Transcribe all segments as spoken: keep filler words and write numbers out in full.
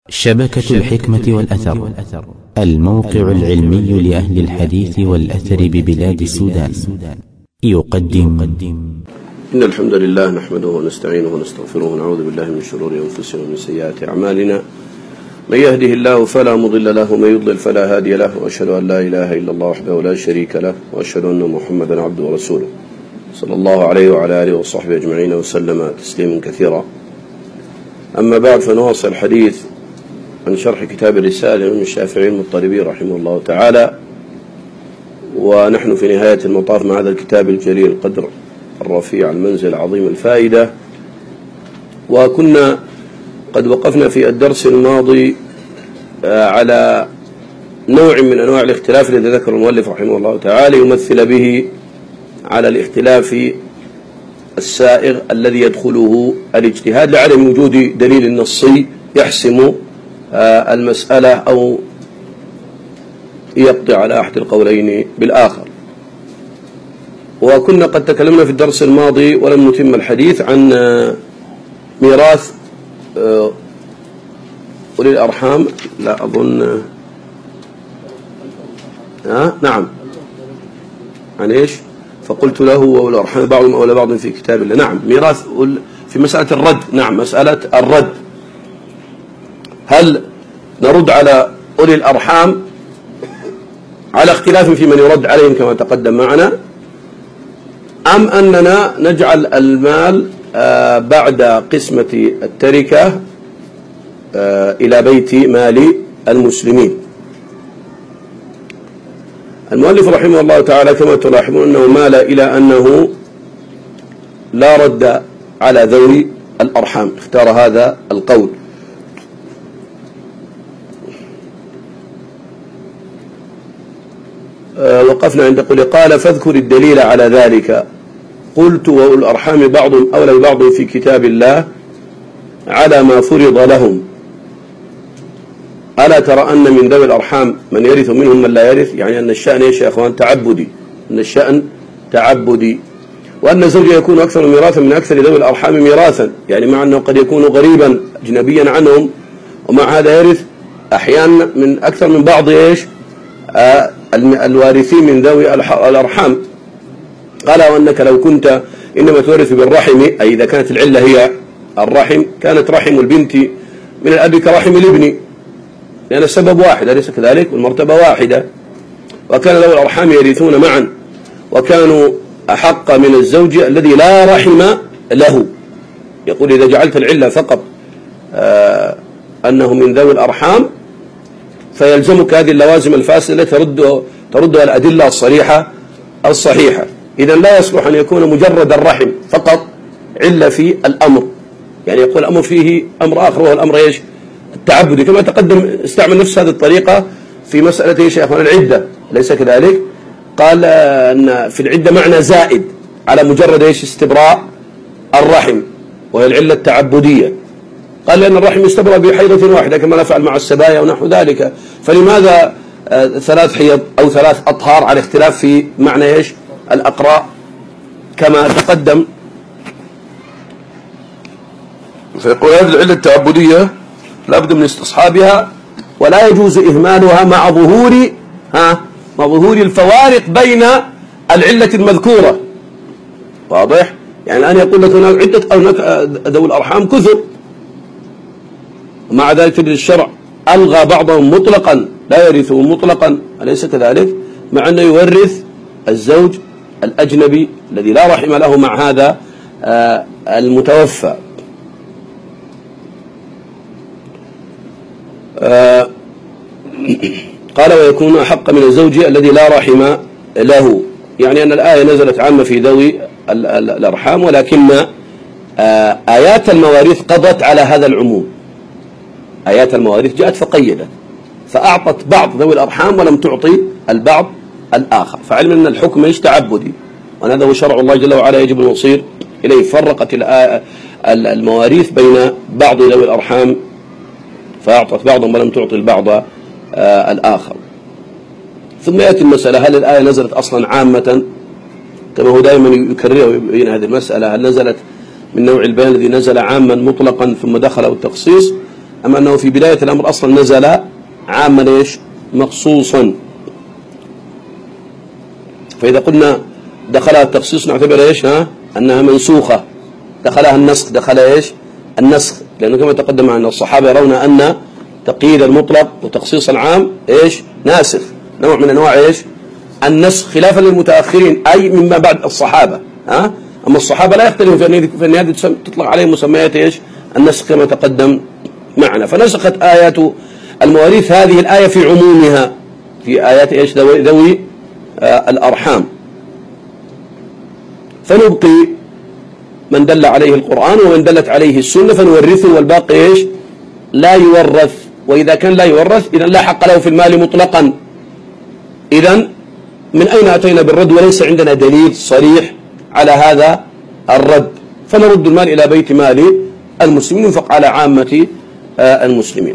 شبكة الحكمة والأثر، الموقع العلمي لأهل الحديث والأثر ببلاد السودان، يقدم. إن الحمد لله نحمده ونستعينه ونستغفره ونعوذ بالله من شرور أنفسنا ومن سيئات أعمالنا. من يهده الله فلا مضل له ومن يضلل فلا هادي له، وأشهد أن لا إله إلا الله وحده لا شريك له، وأشهد أن محمدا عبده ورسوله صلى الله عليه وعلى آله وصحبه أجمعين وسلم تسليما كثيرا. أما بعد، فنواصل الحديث عن شرح كتاب الرسالة من الشافعي المطلبي رحمه الله تعالى، ونحن في نهاية المطاف مع هذا الكتاب الجليل القدر الرفيع المنزل عظيم الفائدة. وكنا قد وقفنا في الدرس الماضي على نوع من أنواع الاختلاف الذي ذكر المؤلف رحمه الله تعالى يمثل به على الاختلاف السائغ الذي يدخله الاجتهاد لعدم وجود دليل نصي يحسم المسألة أو يقضي على أحد القولين بالآخر. وكنا قد تكلمنا في الدرس الماضي ولم نتم الحديث عن ميراث أولي الأرحام. لا أظن آه نعم عن إيش؟ فقلت له وأولي الأرحام بعضهم أولى بعض في كتاب الله. نعم، ميراث في مسألة الرد. نعم، مسألة الرد، هل نرد على أولي الأرحام على اختلاف في من يرد عليهم كما تقدم معنا، أم أننا نجعل المال بعد قسمة التركة إلى بيت مال المسلمين؟ المؤلف رحمه الله تعالى كما تلاحظون أنه مال إلى أنه لا رد على ذوي الأرحام، اختار هذا القول. وقفنا عند قوله قال فاذكر الدليل على ذلك. قلت وأولو الأرحام بعض أولى ببعض في كتاب الله على ما فرض لهم. ألا ترى أن من ذوي الأرحام من يرث منهم من لا يرث؟ يعني أن الشأن يا أخوان تعبدي، أن الشأن تعبدي، وأن الزوج يكون أكثر ميراثا من أكثر ذوي الأرحام ميراثا، يعني مع أنه قد يكون غريبا أجنبيا عنهم ومع هذا يرث أحيانا من أكثر من بعض إيش آه الوارثين من ذوي الأرحام. قال وأنك لو كنت إنما تورث بالرحم، أي إذا كانت العلة هي الرحم، كانت رحم البنت من الأب كرحم الابن، لأن السبب واحد أليس كذلك؟ والمرتبة واحدة. وكان ذوي الأرحام يرثون معا، وكانوا أحق من الزوج الذي لا رحم له. يقول إذا جعلت العلة فقط آه أنه من ذوي الأرحام فيلزمك هذه اللوازم الفاسدة ترد تردها الأدلة الصريحة الصحيحة. إذا لا يصلح أن يكون مجرد الرحم فقط علة في الأمر، يعني يقول الأمر فيه أمر آخر وهو الأمر إيش؟ التعبدي، كما تقدم استعمل نفس هذه الطريقة في مسألة إيش يا أخوان؟ العدة، ليس كذلك؟ قال أن في العدة معنى زائد على مجرد إيش؟ استبراء الرحم، وهي العلة التعبدية. قال لأن الرحم يستبرأ بحيضة واحدة كما نفعل مع السبايا ونحو ذلك، فلماذا ثلاث حيض أو ثلاث أطهار على اختلاف في معنى إيش؟ الأقراء كما تقدم. فيقول هذه العلة التعبدية لابد من استصحابها، ولا يجوز إهمالها مع ظهور ها مع ظهور الفوارق بين العلة المذكورة. واضح؟ يعني الآن يقول لك هناك عدة أو هناك ذوي الأرحام كثر، ومع ذلك الشرع ألغى بعضهم مطلقا، لا يرثهم مطلقا، أليس كذلك؟ مع أنه يورث الزوج الأجنبي الذي لا رحم له مع هذا المتوفى. قال ويكون أحق من الزوج الذي لا رحم له، يعني أن الآية نزلت عامة في ذوي الأرحام، ولكن آيات المواريث قضت على هذا العموم. آيات المواريث جاءت فقيدت، فأعطت بعض ذوي الأرحام ولم تعطي البعض الآخر، فعلم أن الحكم إيش؟ تعبدي، وهذا هو شرع الله جل وعلا يجب المصير إليه. فرقت المواريث بين بعض ذوي الأرحام فأعطت بعضهم ولم تعطي البعض الآخر. ثم يأتي المسألة، هل الآية نزلت أصلا عامة كما هو دائما يكرر ويبين هذه المسألة؟ هل نزلت من نوع البيان الذي نزل عاما مطلقا ثم دخله التخصيص، أما أنه في بداية الأمر أصلا نزل عاما إيش مخصوصا. فإذا قلنا دخلها التخصيص نعتبر إيش ها أنها منسوخة، دخلها النسخ، دخل إيش النسخ، لأنه كما تقدم معنا الصحابة يرون أن تقييد المطلق وتخصيص العام إيش ناسخ، نوع من أنواع إيش النسخ، خلافا للمتأخرين أي مما بعد الصحابة. ها أما الصحابة لا يختلفون في أن هذه تطلق عليهم مسميات إيش النسخ كما تقدم معنا. فنسخت آيات المواريث هذه الآية في عمومها في آيات إيش ذوي, ذوي آه الأرحام، فنبقي من دل عليه القرآن ومن دلت عليه السنة فنورثه، والباقي إيش لا يورث. وإذا كان لا يورث إذن لا حق له في المال مطلقا. إذن من أين أتينا بالرد وليس عندنا دليل صريح على هذا الرد؟ فنرد المال إلى بيت مال المسلمين ينفق على عامة آه المسلمين.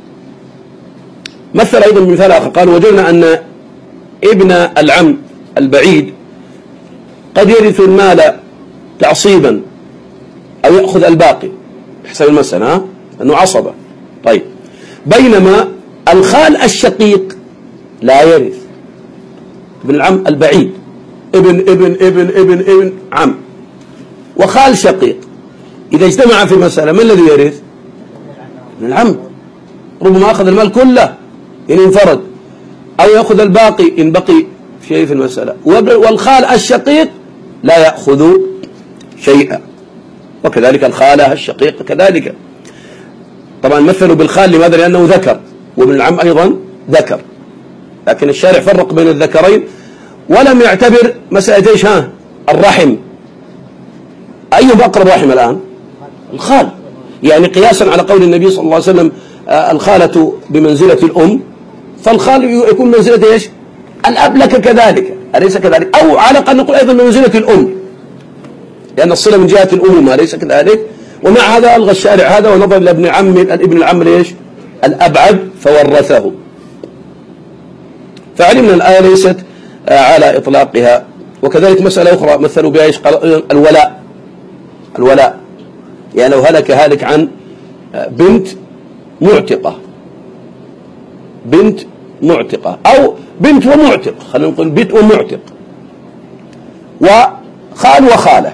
مثل أيضا بمثال آخر قال وجدنا أن ابن العم البعيد قد يرث المال تعصيبا أو يأخذ الباقي بحسب المسألة أنه عصبة. طيب بينما الخال الشقيق لا يرث، ابن العم البعيد ابن ابن ابن ابن ابن عم وخال شقيق، إذا اجتمع في مسألة من الذي يرث؟ ابن العم، ربما أخذ المال كله إن انفرد أو يأخذ الباقي إن بقي شيء في المسألة، والخال الشقيق لا يأخذ شيئا، وكذلك الخالة الشقيق كذلك. طبعا مثلوا بالخال لماذا؟ لأنه ذكر، وابن العم أيضا ذكر، لكن الشارع فرق بين الذكرين ولم يعتبر مسألة ايش ها الرحم. أيهم أقرب رحم الآن؟ الخال، يعني قياسا على قول النبي صلى الله عليه وسلم آه الخالة بمنزلة الأم، فالخال يكون منزلة ايش الأب لك كذلك، أليس كذلك؟ أو على الأقل نقول أيضا منزلة الأم، لأن الصلة من جهة الأمومة أليس كذلك؟ ومع هذا ألغى الشارع هذا ونظر إلى ابن عم ابن العم ليش الأبعد فورثه. فعلمنا الآية ليست على إطلاقها. وكذلك مسألة أخرى مثلوا بها ايش؟ الولاء. الولاء يعني لو هلك هالك عن بنت معتقة، بنت معتقة أو بنت ومعتق، خلينا نقول بنت ومعتق، وخال وخالة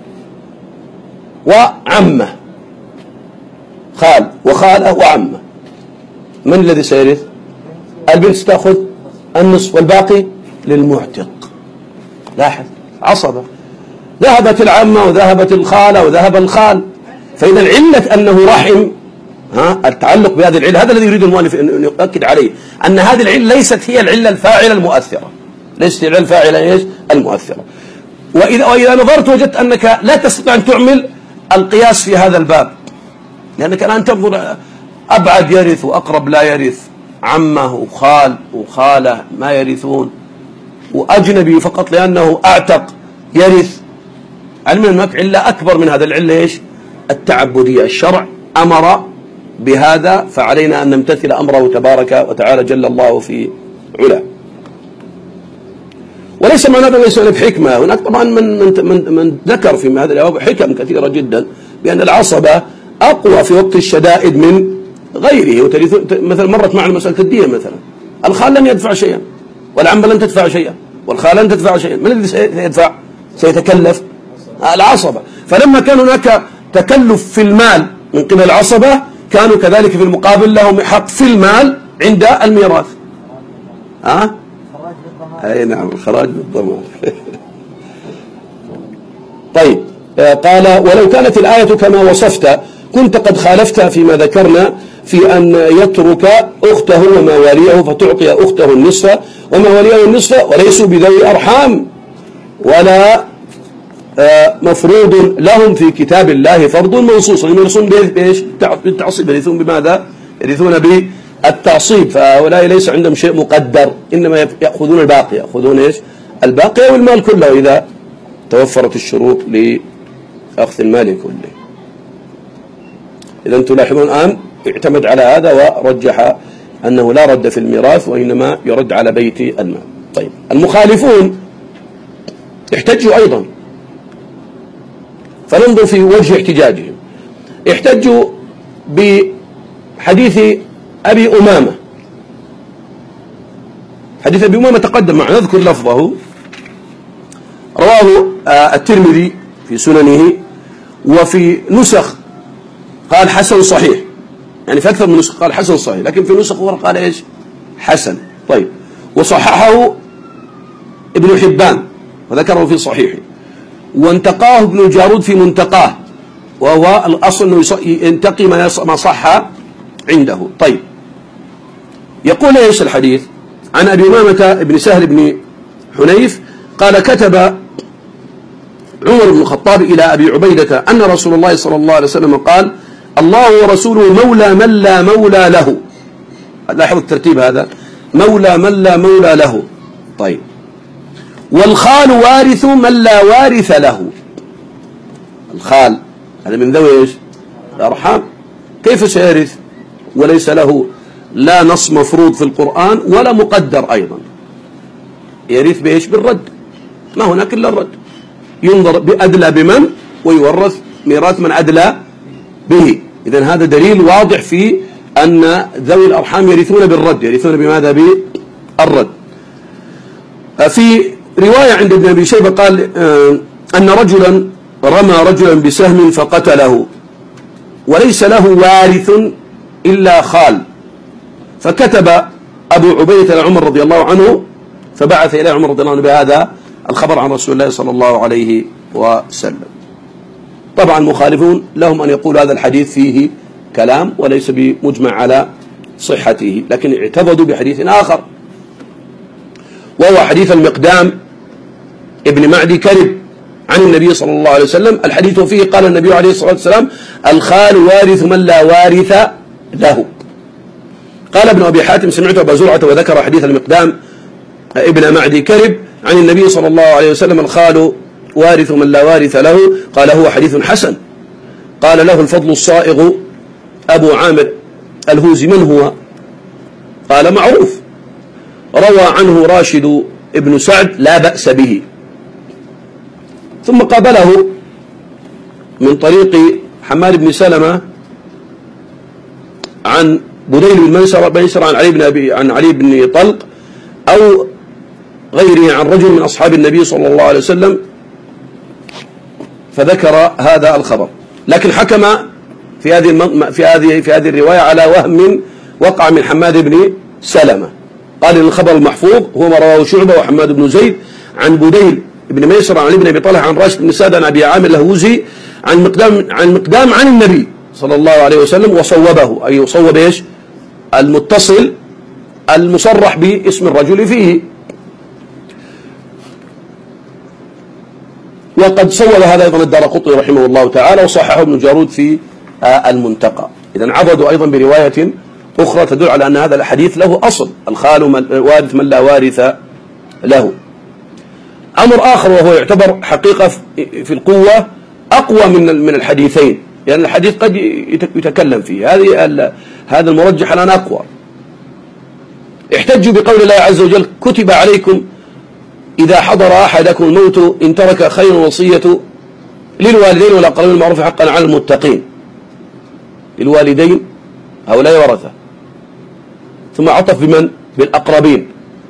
وعمة، خال وخالة وعمة، من الذي سيرث؟ البنت ستأخذ النصف والباقي للمعتق. لاحظ عصبة، ذهبت العمة وذهبت الخالة وذهب الخال، فإذا العلة أنه رحم، ها التعلق بهذه العلة هذا الذي يريد المؤلف أن يؤكد عليه، أن هذه العلة ليست هي العلة الفاعلة المؤثرة، ليست العلة الفاعلة ايش المؤثرة. وإذا, وإذا نظرت وجدت أنك لا تستطيع أن تعمل القياس في هذا الباب، لأنك الآن تنظر أبعد يرث وأقرب لا يرث، عمه وخال وخالة ما يرثون، وأجنبي فقط لأنه أعتق يرث. علمنا هناك علة أكبر من هذا، العلة إيش التعبدية، الشرع أمر بهذا فعلينا أن نمتثل أمره تبارك وتعالى جل الله في علا. وليس معناه ليس بحكمة، هناك طبعا من من من, من ذكر في هذا الجواب حكم كثيرة جدا بأن العصبة أقوى في وقت الشدائد من غيره. مثلا مرت معنا مسألة الدية، مثلا الخال لن يدفع شيئا والعمة لن تدفع شيئا والخال لن تدفع شيئا، من الذي سيدفع؟ سيتكلف العصبة. فلما كان هناك تكلف في المال من قبل العصبة كانوا كذلك في المقابل لهم حق في المال عند الميراث. ها؟ أي نعم الخراج بالضمان. طيب قال ولو كانت الآية كما وصفت كنت قد خالفتها فيما ذكرنا في أن يترك أخته ومواليه فتعطي أخته النصف ومواليه النصف وليسوا بذوي أرحام ولا مفروض لهم في كتاب الله فرض منصوص. يرثون بإيش؟ بالتعصيب، يرثون بماذا؟ يرثون بالتعصيب، فهؤلاء ليس عندهم شيء مقدر، إنما يأخذون الباقي، يأخذون إيش؟ الباقي والمال كله إذا توفرت الشروط لأخذ المال كله. إذا تلاحظون الآن اعتمد على هذا ورجح أنه لا رد في الميراث وإنما يرد على بيت المال. طيب المخالفون احتجوا أيضا، فننظر في وجه احتجاجهم. احتجوا حديث أبي أمامة. حديث أبي أمامة تقدم معنا، نذكر لفظه. رواه الترمذي في سننه، وفي نسخ قال حسن صحيح، يعني في أكثر من نسخ قال حسن صحيح، لكن في نسخ أخرى قال إيش؟ حسن. طيب، وصححه ابن حبان وذكره في صحيحه، وانتقاه ابن الجارود في منتقاه، وهو الأصل أنه ينتقي ما صح عنده. طيب، يقول إيش الحديث؟ عن أبي أمامة بن سهل بن حنيف قال: كتب عمر بن الخطاب إلى أبي عبيدة أن رسول الله صلى الله عليه وسلم قال: الله ورسوله مولى من لا مولى له. لاحظوا الترتيب هذا، مولى من لا مولى له. طيب، والخال وارث من لا وارث له. الخال هذا من ذوي ايش؟ الأرحام. كيف سيرث وليس له لا نص مفروض في القرآن ولا مقدر أيضا؟ يرث بإيش؟ بالرد، ما هناك إلا الرد. ينظر بأدلى بمن ويورث ميراث من أدلى به. إذن هذا دليل واضح في أن ذوي الأرحام يرثون بالرد. يرثون بماذا؟ بالرد. في رواية عند ابن أبي شيبة قال أن رجلا رمى رجلا بسهم فقتله، وليس له وارث إلا خال، فكتب أبو عبيدة لعمر رضي الله عنه، فبعث إلى عمر رضي الله عنه بهذا الخبر عن رسول الله صلى الله عليه وسلم. طبعا المخالفون لهم أن يقول هذا الحديث فيه كلام وليس بمجمع على صحته، لكن اعتمدوا بحديث آخر، وهو حديث المقدام ابن معدي كرب عن النبي صلى الله عليه وسلم. الحديث فيه قال النبي عليه الصلاة والسلام: الخال وارث من لا وارث له. قال ابن أبي حاتم: سمعت أبا زرعة وذكر حديث المقدام ابن معدي كرب عن النبي صلى الله عليه وسلم: الخال وارث من لا وارث له. قال: هو حديث حسن. قال له الفضل الصائغ أبو عامر الهوزي: من هو؟ قال: معروف، روى عنه راشد ابن سعد لا بأس به. ثم قابله من طريق حماد بن سلمة عن بديل بن ميسر عن علي بن أبي عن علي بن طلق أو غيره عن رجل من أصحاب النبي صلى الله عليه وسلم، فذكر هذا الخبر. لكن حكم في هذه في هذه في هذه الرواية على وهم وقع من حماد بن سلمة. قال إن الخبر المحفوظ هو ما رواه شعبة وحماد بن زيد عن بديل بن ميسر عن علي بن أبي طلحة عن راشد بن سعد عن أبي عامر الهوزي عن مقدام عن مقدام عن النبي صلى الله عليه وسلم، وصوبه، أي صوب إيش؟ المتصل المصرح باسم الرجل فيه. وقد صوب هذا أيضا الدارقطني رحمه الله تعالى، وصححه ابن جارود في المنتقى. إذن عضدوا أيضا برواية أخرى تدل على أن هذا الحديث له أصل: الخال وارث من لا وارث له. أمر آخر وهو يعتبر حقيقة في القوة أقوى من من الحديثين، لأن يعني الحديث قد يتكلم فيه، هذه هذا المرجح الآن أقوى. احتجوا بقول الله عز وجل: كتب عليكم إذا حضر أحدكم الموت إن ترك خير وصية للوالدين والأقربين بالمعروف حقا على المتقين. الوالدين هؤلاء ورثة، ثم عطف بمن؟ بالأقربين.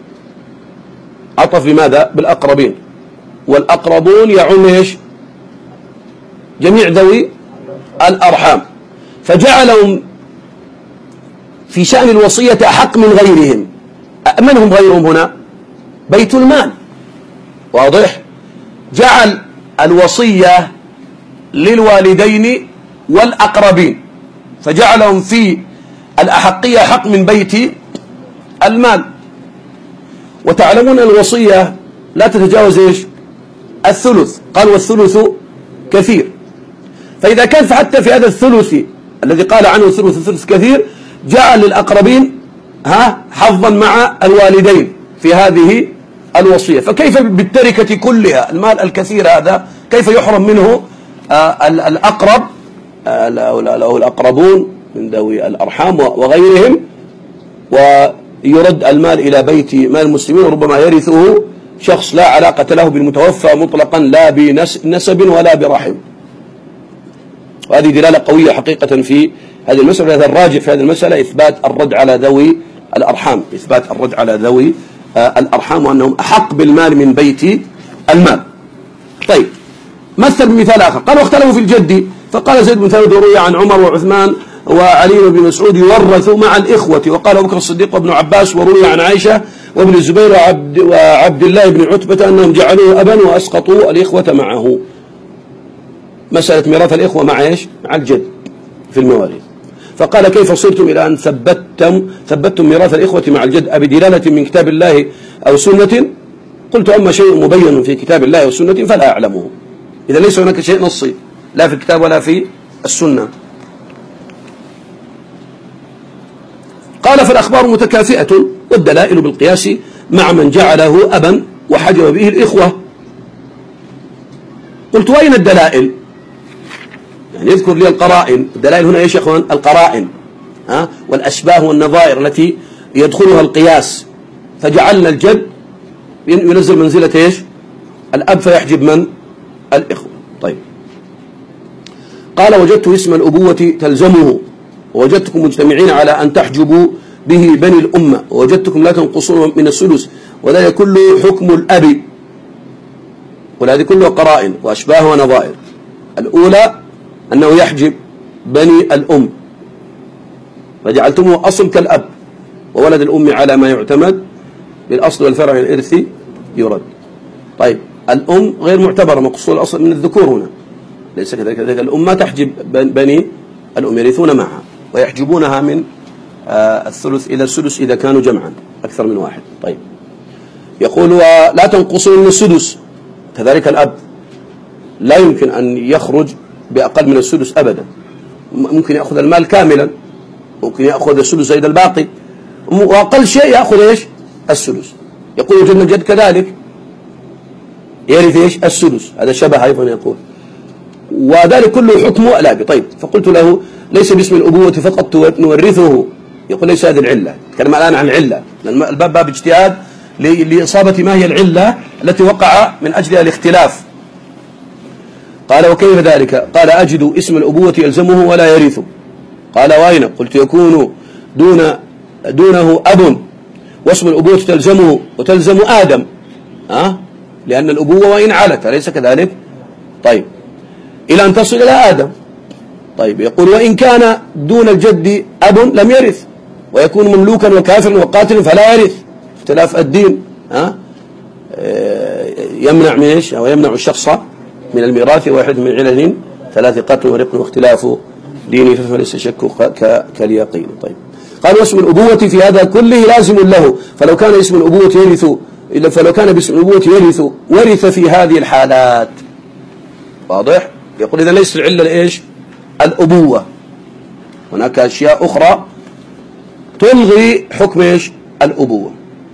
عطف بماذا؟ بالأقربين، والأقربون يعم إيش؟ جميع ذوي الأرحام، فجعلهم في شأن الوصية أحق من غيرهم. من هم غيرهم هنا؟ بيت المال، واضح؟ جعل الوصية للوالدين والأقربين، فجعلهم في الأحقية حق من بيت المال. وتعلمون أن الوصية لا تتجاوز إيش؟ الثلث. قال: والثلث كثير. فإذا كان حتى في هذا الثلث الذي قال عنه الثلث الثلث كثير، جعل للأقربين ها حظا مع الوالدين في هذه الوصية. فكيف بالتركة كلها المال الكثير هذا كيف يحرم منه آه الأقرب أو الأقربون من ذوي الأرحام وغيرهم، ويرد المال إلى بيت مال المسلمين، وربما يرثه شخص لا علاقة له بالمتوفى مطلقا، لا بنسب ولا برحم. وهذه دلالة قوية حقيقة في هذه المسألة. هذا الراجع في هذه المسألة إثبات الرد على ذوي الأرحام، إثبات الرد على ذوي الأرحام وأنهم أحق بالمال من بيت المال. طيب مثل بمثال آخر، قال واختلفوا في الجد، فقال زيد بن ثابت وروي عن عمر وعثمان وعلي بن مسعود يورثوا مع الإخوة، وقال أبو بكر الصديق وابن عباس وروي عن عائشة وابن الزبير وعبد, وعبد الله بن عتبة أنهم جعلوه أبا وأسقطوا الإخوة معه. مسألة ميراث الإخوة مع إيش؟ مع الجد في المواريث. فقال كيف صرتم إلى أن ثبتتم ثبتتم ميراث الإخوة مع الجد بدلالة من كتاب الله أو سنة؟ قلت أما شيء مبين في كتاب الله أو سنة فلا أعلمه. إذا ليس هناك شيء نصي لا في الكتاب ولا في السنة. قال فالأخبار متكافئة والدلائل بالقياس مع من جعله أبا وحجب به الإخوة. قلت وأين الدلائل؟ يعني يذكر لي القرائن. الدلائل هنا ايش يا اخوان؟ القرائن ها والأشباه والنظائر التي يدخلها القياس. فجعلنا الجد ينزل منزلة ايش؟ الأب فيحجب من؟ الإخوة. طيب قال وجدت اسم الأبوة تلزمه ووجدتكم مجتمعين على أن تحجبوا به بني الأمة ووجدتكم لا تنقصون من السدس وذلك كله حكم الأب. وهذه كلها قرائن وأشباه ونظائر. الأولى أنه يحجب بني الأم فجعلتموه أصل كالأب وولد الأم على ما يعتمد بالأصل والفرع الإرثي يرد. طيب الأم غير معتبرة مقصود الأصل من الذكور هنا ليس كذلك. الأم ما تحجب بني الأم يرثون معها ويحجبونها من آه الثلث إلى السدس إذا كانوا جمعا أكثر من واحد. طيب يقول لا تنقصون من السدس كذلك الأب لا يمكن أن يخرج بأقل من السدس أبدا. ممكن يأخذ المال كاملا ممكن يأخذ السدس زائد الباقي وأقل شيء يأخذ إيش؟ السدس. يقول وجدنا الجد كذلك يرث إيش؟ السدس. هذا شبه أيضا يقول وذلك كله حكمه الأب. طيب فقلت له ليس باسم الأبوة فقط نورثه. يقول ليس هذه العلة. نتكلم الآن عن العلة لأن الباب باب اجتهاد لإصابة ما هي العلة التي وقع من أجلها الاختلاف. قال وكيف ذلك؟ قال أجد اسم الأبوة يلزمه ولا يرثه. قال وأين؟ قلت يكون دون دونه أب واسم الأبوة تلزمه وتلزم آدم أه؟ لأن الأبوة وإن علت أليس كذلك؟ طيب إلى أن تصل إلى آدم. طيب يقول وإن كان دون الجد أب لم يرث ويكون مملوكا وكافرا وقاتلا فلا يرث. اختلاف الدين أه؟ يمنع من إيش؟ أو يمنع الشخص من الميراث واحد من علل ثلاث قتل ورق واختلاف ديني فليس شك كاليقين. طيب قال واسم الأبوة في هذا كله لازم له فلو كان اسم الأبوة يرث فلو كان باسم الأبوة يرث ورث في هذه الحالات. واضح؟ يقول إذا ليس العلة لإيش؟ الأبوة. هناك أشياء أخرى تلغي حكم إيش؟ الأبوة.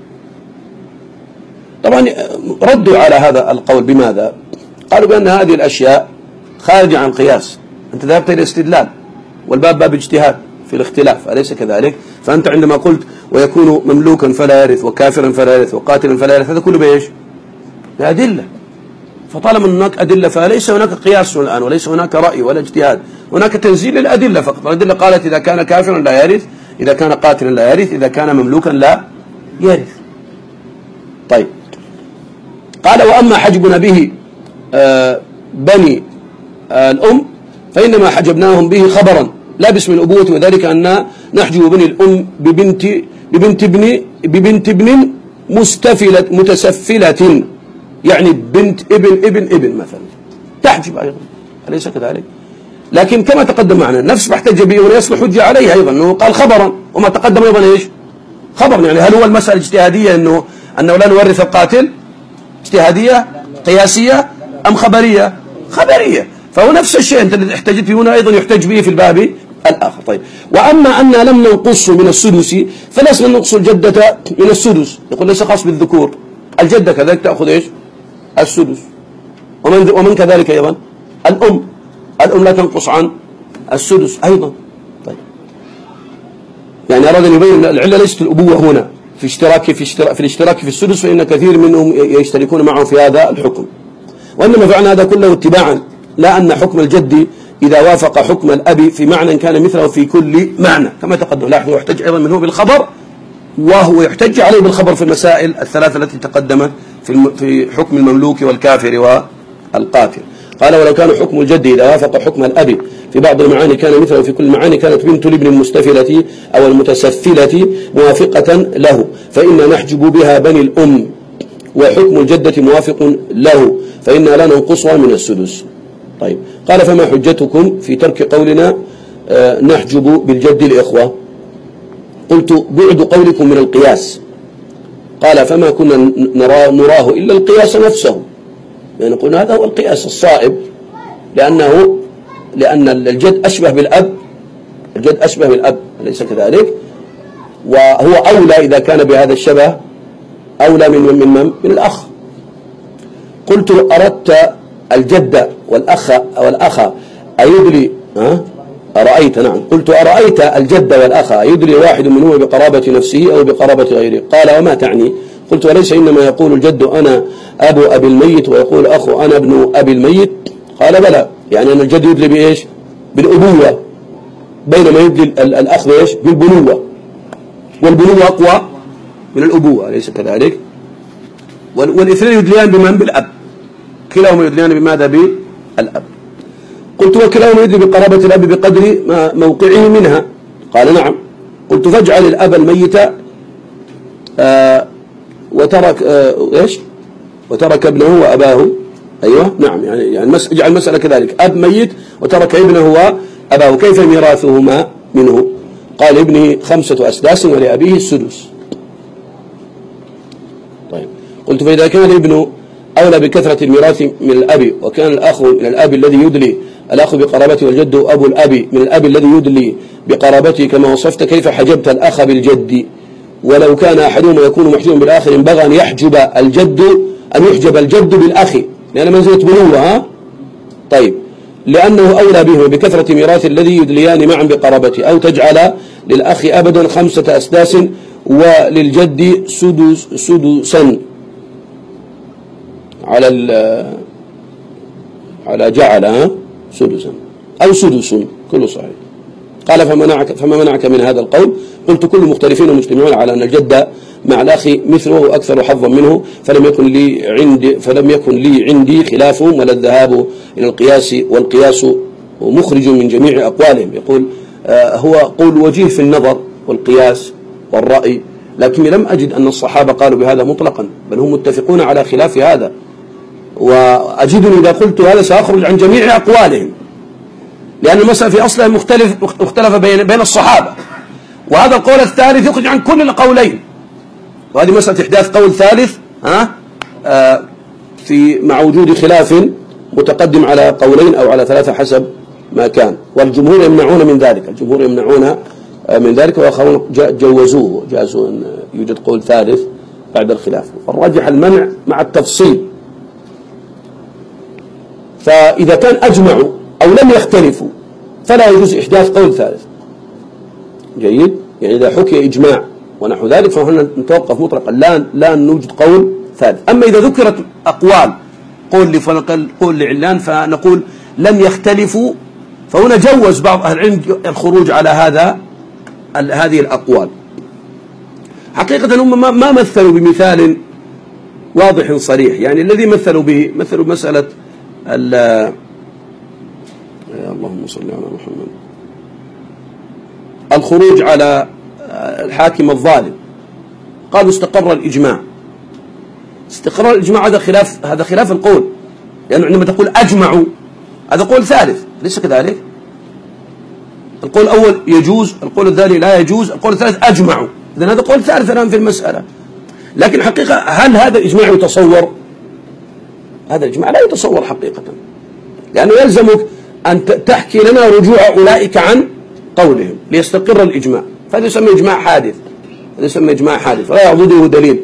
طبعا ردوا على هذا القول بماذا؟ قالوا بأن هذه الأشياء خارجة عن قياس. أنت ذهبت إلى استدلال والباب باب اجتهاد في الاختلاف أليس كذلك؟ فأنت عندما قلت ويكون مملوكا فلا يرث وكافرا فلا يرث وقاتلا فلا يرث هذا كله بإيش؟ بأدلة. فطالما هناك أدلة فليس هناك قياس الآن وليس هناك رأي ولا اجتهاد. هناك تنزيل للأدلة فقط. الأدلة قالت إذا كان كافرا لا يرث إذا كان قاتلا لا يرث إذا كان مملوكا لا يرث. طيب قال وأما حجبنا به آه بني آه الأم فإنما حجبناهم به خبرا لا باسم الأبوة وذلك أن نحجب بني الأم ببنت ببنت ابن ببنت ابن مستفلة متسفلة يعني بنت ابن ابن ابن مثلا تحجب أيضا أليس كذلك؟ لكن كما تقدم معنا نفس ما احتج به ويصلح حجة عليه أيضا أنه قال خبرا وما تقدم أيضا إيش؟ خبر. يعني هل هو المسألة اجتهادية أنه أنه لا نورث القاتل اجتهادية قياسية أم خبرية؟ خبرية. فهو نفس الشيء أنت اللي احتجت هنا أيضا يحتج به في الباب الآخر. طيب وأما أن لم ننقص من السدس فلسنا ننقص الجدة من السدس. يقول ليس خاص بالذكور الجدة كذلك تأخذ إيش؟ السدس ومن, ومن كذلك أيضا الأم الأم لا تنقص عن السدس أيضا. طيب يعني أراد أن يبين العلة ليست الأبوة هنا في اشتراك في, اشتراك في الاشتراك في السدس فإن كثير منهم يشتركون معه في هذا الحكم وإنما فعلنا هذا كله اتباعا لا أن حكم الجد إذا وافق حكم الأب في معنى كان مثله في كل معنى كما تقدم. لاحظوا يحتج أيضا منه بالخبر، وهو يحتج عليه بالخبر في المسائل الثلاثة التي تقدمت في في حكم المملوك والكافر والقاتل. قال ولو كان حكم الجد إذا وافق حكم الأب في بعض المعاني كان مثله في كل المعاني كانت بنت الابن المستفلة أو المتسفلة موافقة له فإن نحجب بها بني الأم، وحكم الجدة موافق له فإنا لا ننقصها من السدس. طيب قال فما حجتكم في ترك قولنا آه نحجب بالجد الإخوة؟ قلت بعد قولكم من القياس. قال فما كنا نراه, نراه إلا القياس نفسه، يعني نقول هذا هو القياس الصائب، لأنه لأن الجد أشبه بالأب، الجد أشبه بالأب أليس كذلك؟ وهو أولى إذا كان بهذا الشبه أولى من من من, من الأخ. قلت أردت الجد والأخ والأخ أيدلي ها أرأيت نعم قلت أرأيت الجد والأخ يدري واحد منهما بقرابة نفسه أو بقرابة غيره؟ قال وما تعني؟ قلت وليس إنما يقول الجد أنا أبو أبي الميت ويقول أخ أنا ابن أبي الميت؟ قال بلى، يعني أن الجد يدري بإيش؟ بالأبوة، بينما يدري الأخ بإيش؟ بالبنوة، والبنوة أقوى من الأبوة أليس كذلك؟ والاثنين يدليان بمن؟ بالأب، كلاهما يدليان بماذا؟ بالأب. قلت وكلاهما يدري بقرابة الأب بقدر ما موقعه منها؟ قال نعم. قلت فاجعل الأب الميت آه وترك آه إيش وترك ابنه وأباه. أيوة نعم، يعني يعني اجعل المسألة كذلك، أب ميت وترك ابنه وأباه، كيف ميراثهما منه؟ قال ابنه خمسة أسداس ولأبيه السدس. طيب قلت فإذا كان الابن أولى بكثرة الميراث من الأب وكان الأخ من الأب الذي يدلي الأخ بقرابته والجد أبو الأب من الأب الذي يدلي بقرابته كما وصفت، كيف حجبت الأخ بالجد؟ ولو كان أحدهما يكون محجوبا بالآخر ينبغي أن يحجب الجد أن يحجب الجد بالأخ لأن منزلة بنوة. ها طيب لأنه أولى بهما بكثرة ميراث الذي يدليان معا بقرابته، أو تجعل للأخ أبدا خمسة أسداس وللجد سدس سدسا على على جعل سدسا أو سدس كله صحيح. قال فمنعك فما منعك من هذا القول؟ قلت كل مختلفين ومجتمعون على أن الجد مع الأخ مثله وأكثر حظا منه، فلم يكن لي عندي فلم يكن لي عندي خلافهم ولا الذهاب إلى القياس، والقياس مخرج من جميع أقوالهم. يقول آه هو قول وجيه في النظر والقياس والرأي، لكني لم أجد أن الصحابة قالوا بهذا مطلقا، بل هم متفقون على خلاف هذا، وأجدني إذا قلت هذا سأخرج عن جميع أقوالهم، لأن المسألة في أصلها مختلف مختلف بين بين الصحابة، وهذا القول الثالث يخرج عن كل القولين، وهذه مسألة إحداث قول ثالث ها آه في مع وجود خلاف متقدم على قولين أو على ثلاثة حسب ما كان، والجمهور يمنعون من ذلك، الجمهور يمنعون من ذلك، وآخرون جوزوه جازوا أن يوجد قول ثالث بعد الخلاف، فالراجح المنع مع التفصيل. فإذا كان أجمعوا أو لم يختلفوا فلا يجوز إحداث قول ثالث. جيد، يعني إذا حكي إجماع ونحو ذلك فهنا نتوقف مطلقا، لا لا نوجد قول ثالث. أما إذا ذكرت أقوال قول لفلان قول لعلان فنقول لم يختلفوا، فهنا جوز بعض أهل العلم الخروج على هذا هذه الأقوال. حقيقة هم ما مثلوا بمثال واضح صريح، يعني الذي مثلوا به مثلوا مسألة اللهم صل على محمد الخروج على الحاكم الظالم، قالوا استقر الإجماع. استقرار الإجماع هذا خلاف هذا خلاف القول، لأنه يعني عندما تقول أجمعوا هذا قول ثالث، ليس كذلك؟ القول الأول يجوز، القول الثاني لا يجوز، القول الثالث أجمعوا، إذن هذا قول ثالث الآن في المسألة. لكن حقيقة هل هذا الإجماع يتصور؟ هذا الإجماع لا يتصور حقيقة، لأنه يلزمك أن تحكي لنا رجوع أولئك عن قولهم ليستقر الإجماع، فهذا يسمى إجماع حادث، هذا يسمى إجماع حادث ولا يعضده دليل.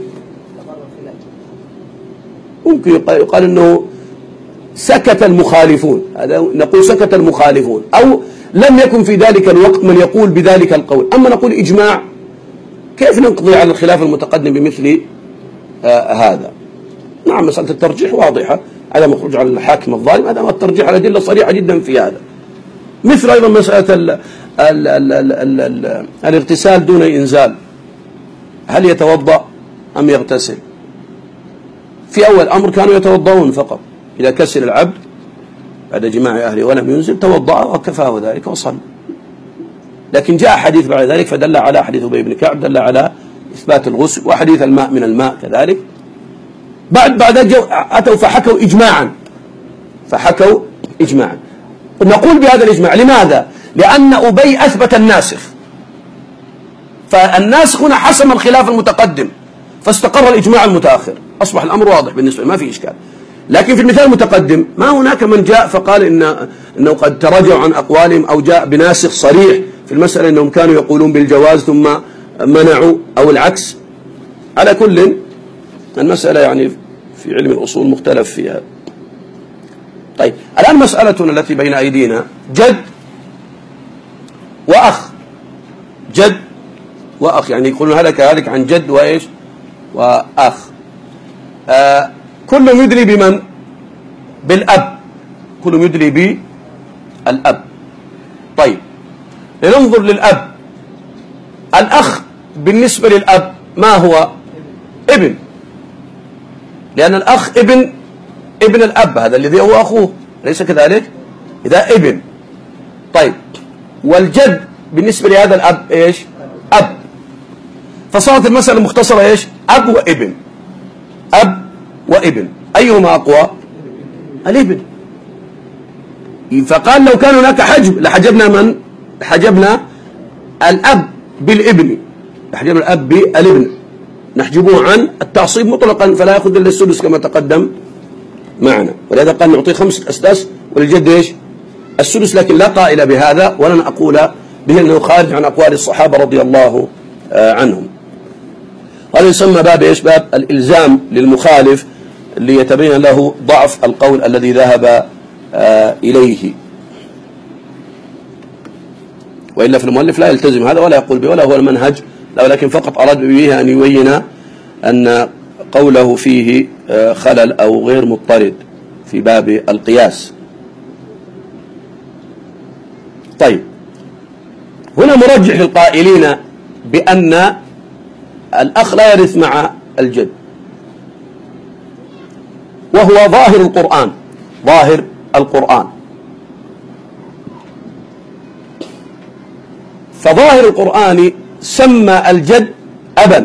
ممكن يقال أنه سكت المخالفون، هذا نقول سكت المخالفون، أو لم يكن في ذلك الوقت من يقول بذلك القول. أما نقول إجماع، كيف نقضي على الخلاف المتقدم بمثل آه هذا؟ نعم مسألة الترجيح واضحة، هذا مخرج على الحاكم الظالم، هذا الترجيح على أدلة صريحة جدا في هذا. مثل أيضا مسألة ال ال ال ال ال ال الاغتسال دون إنزال، هل يتوضأ أم يغتسل؟ في أول أمر كانوا يتوضؤون فقط، إذا كسل العبد بعد جماع أهله ولم ينزل توضأ وكفاه ذلك وصل. لكن جاء حديث بعد ذلك فدل على حديث أبي بن كعب، دل على إثبات الغسل، وحديث الماء من الماء كذلك. بعد بعد أتوا فحكوا إجماعا، فحكوا إجماعا. نقول بهذا الإجماع لماذا؟ لأن أبي أثبت الناسخ، فالناسخ هنا حسم الخلاف المتقدم فاستقر الإجماع المتأخر، أصبح الأمر واضح بالنسبة، ما في إشكال. لكن في المثال المتقدم ما هناك من جاء فقال إن إنه قد تراجعوا عن أقوالهم، أو جاء بناسخ صريح في المسألة أنهم كانوا يقولون بالجواز ثم منعوا، أو العكس. على كل المسألة يعني في علم الأصول مختلف فيها. طيب الآن مسألتنا التي بين أيدينا جد وأخ، جد وأخ، يعني يقولون هلك هلك عن جد وإيش وأخ. آه كلهم يدلي بمن؟ بالأب، كلهم يدلي بالأب. طيب لننظر للأب. الأخ بالنسبة للأب ما هو؟ ابن، لأن الأخ ابن ابن الأب، هذا الذي هو أخوه، ليس كذلك؟ إذا ابن. طيب والجد بالنسبة لهذا الأب إيش؟ أب. فصارت المسألة مختصرة إيش؟ أب وابن، أب وابن، أيهما أقوى؟ الابن. فقال لو كان هناك حجب لحجبنا من؟ حجبنا الأب بالابن، حجبنا الأب بالابن، نحجبه عن التعصيب مطلقا، فلا يأخذ إلا السدس كما تقدم معنا. ولهذا قال نعطيه خمسة أسداس وللجد إيش؟ السدس. لكن لا قائل بهذا ولن أقول به أنه خارج عن أقوال الصحابة رضي الله عنهم. هذا يسمى باب إيش؟ باب الإلزام للمخالف ليتبين له ضعف القول الذي ذهب إليه، وإلا في المؤلف لا يلتزم هذا ولا يقول به ولا هو المنهج، ولكن فقط أراد به أن يبين أن قوله فيه خلل أو غير مضطرد في باب القياس. طيب هنا مرجح للقائلين بأن الأخ لا يرث مع الجد، وهو ظاهر القرآن، ظاهر القرآن. فظاهر القرآن سمى الجد أبا،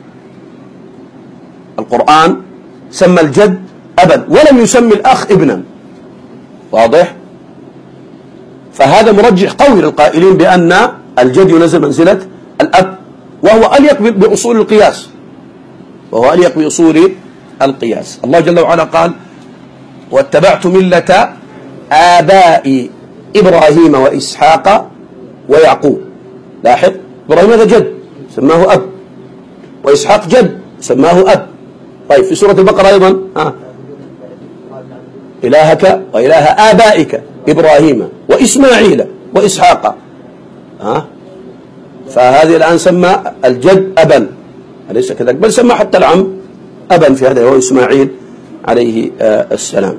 القرآن سمى الجد أبا ولم يسمي الأخ ابنا، واضح؟ فهذا مرجح قوي للقائلين بأن الجد ينزل منزلة الأب، وهو أليق بأصول القياس، وهو أليق بأصول القياس. الله جل وعلا قال واتبعت ملة آبائي إبراهيم وإسحاق ويعقوب. لاحظ إبراهيم هذا جد سماه أب، وإسحاق جد سماه أب. طيب في سورة البقرة أيضا آه. إلهك وإله آبائك إبراهيم وإسماعيل وإسحاق آه. فهذه الآن سمى الجد أبا، أليس كذلك؟ بل سمى حتى العم أبا في هذا، هو إسماعيل عليه آه السلام.